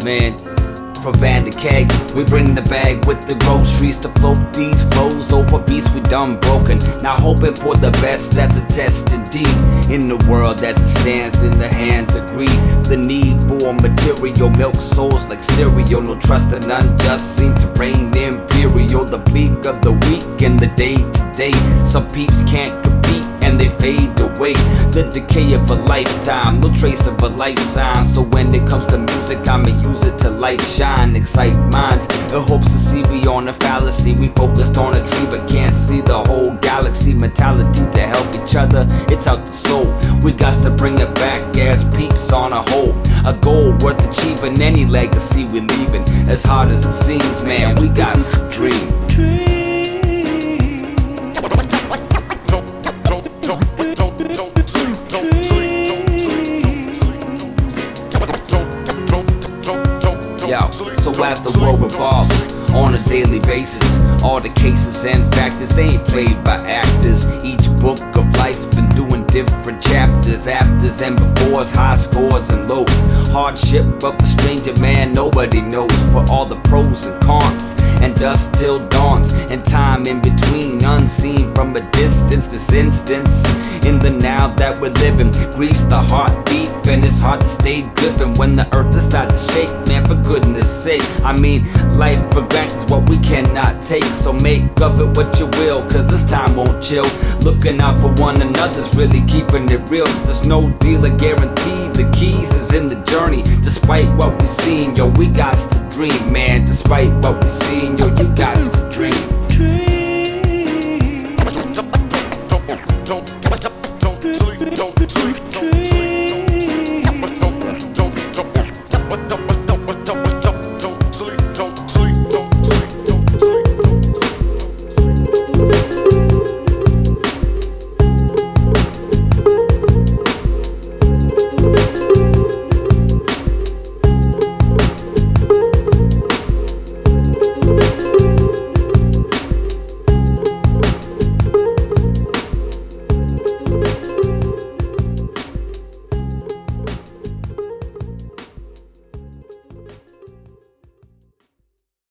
man. From Vanderkeg, we bring the bag with the groceries to float these flows over beats we done broken. Now hoping for the best, that's a test indeed. In the world as it stands in the hands of greed, the need for material milk souls like cereal. No trust in none, just seem to reign imperial. The bleak of the week and the day to day. Some peeps can't compete and they fade away. The decay of a lifetime, no trace of a life sign. So when it comes to music, I'ma use it to light shine, excite minds. It hopes to see beyond a fallacy. We focused on a tree but can't see the whole galaxy. Mentality to help each other, it's out the soul. We got to bring it back as peeps on a whole. A goal worth achieving, any legacy we leaving. As hard as it seems, man, we got to dream. Yo, so as the world revolves on a daily basis, all the cases and factors, they ain't played by actors. Each book of life's been doing different chapters, afters and befores, high scores and lows. Hardship of a stranger, man, nobody knows. For all the pros and cons, and dust till dawns, and time in between, unseen from a distance. This instance, in the now that we're living, grease the heartbeat, and it's hard to stay driven when the earth decides to shake, man, for goodness sake. I mean, life for granted is what we cannot take, so make of it what you will, cause this time won't chill. Looking out for one another's really keeping it real. There's no deal or guarantee, the keys is in the journey. Despite what we seen, yo, we got to dream, man. Despite what we seen, yo, you got to dream.